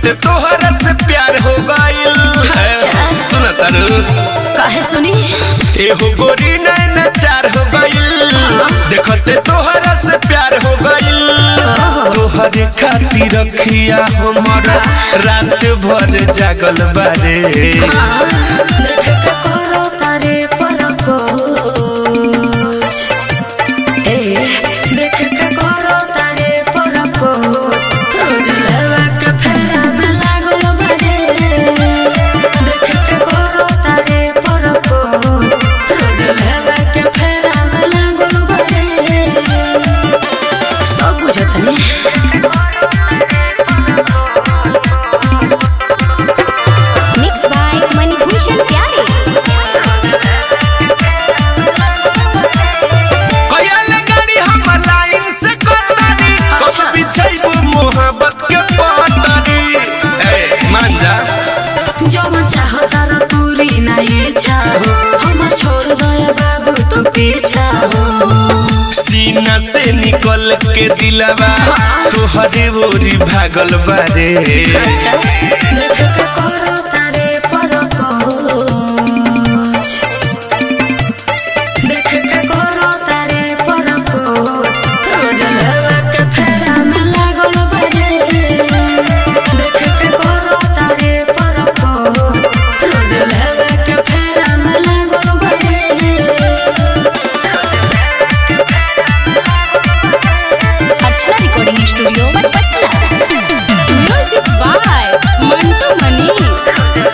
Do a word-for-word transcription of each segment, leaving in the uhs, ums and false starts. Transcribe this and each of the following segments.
देखते तोहरा से प्यार हो गइल। सुन तारू काहे सुनी एहो गोरी नैना चार हो गइल। देखते तोहरा से प्यार हो गइल। तोहरे खातिर रखिया हमारा रात भर जागल बारे। देख के करो तारे परपोज ए देख के करो तारे परपोज रोज लेवा के फेरा में लागल बारे। देख के करो तारे परपोज रोज लेवा के फेरा में लागल बारे। सब बुझतनी सीना से निकल के दिलवा तोहरे ओरी भागल बारे। देख के करो तारे परपोज देख के करो तारे परपोज रोज लेवा के फेरा में लागल बारे। देख के करो तारे परपोज रोज लेवा के फेरा में लागल बारे। Archana recording studio Patna. Music by Mantu Manish.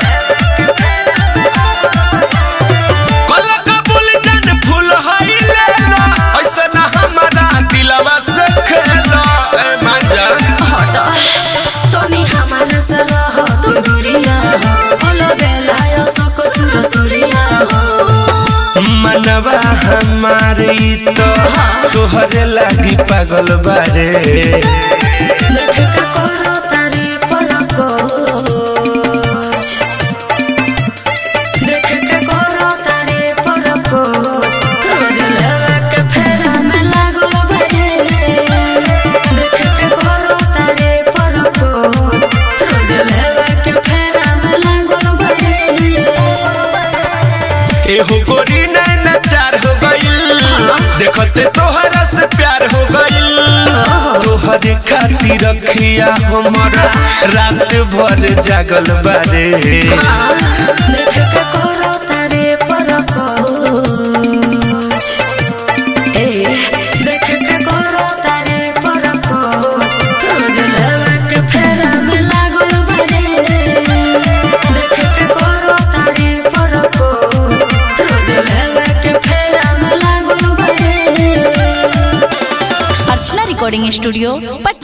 कल कबूल जन फूल हई लेला ऐसा ना हमारा दिलवा से खेला। ए मांजा हट तोनी हमारे से रहो तू दूरिया हो बोलो बेलायो सको सुर सुरिया हो। मनवा हमारे तो तोहरे लागी पागल बारे। देख के करो तारे परपोज देख के करो तारे परपोज रोज लेवा के फेरा में लागल बारे। देख के करो तारे परपोज रोज लेवा के फेरा में लागल बारे। एहो गोरी नैना चार हो गइल। देखते तोहरा से प्यार हो गइल। तोहरे खातिर रखिया हमारा रात भर जागल बारे। देख के करो तारे परपोज ए देख के करो तारे परपोज रोज लेवा के फेरा में लागल बारे। देख के करो तारे परपोज रोज लेवा के फेरा में लागल बारे। Archana recording studio.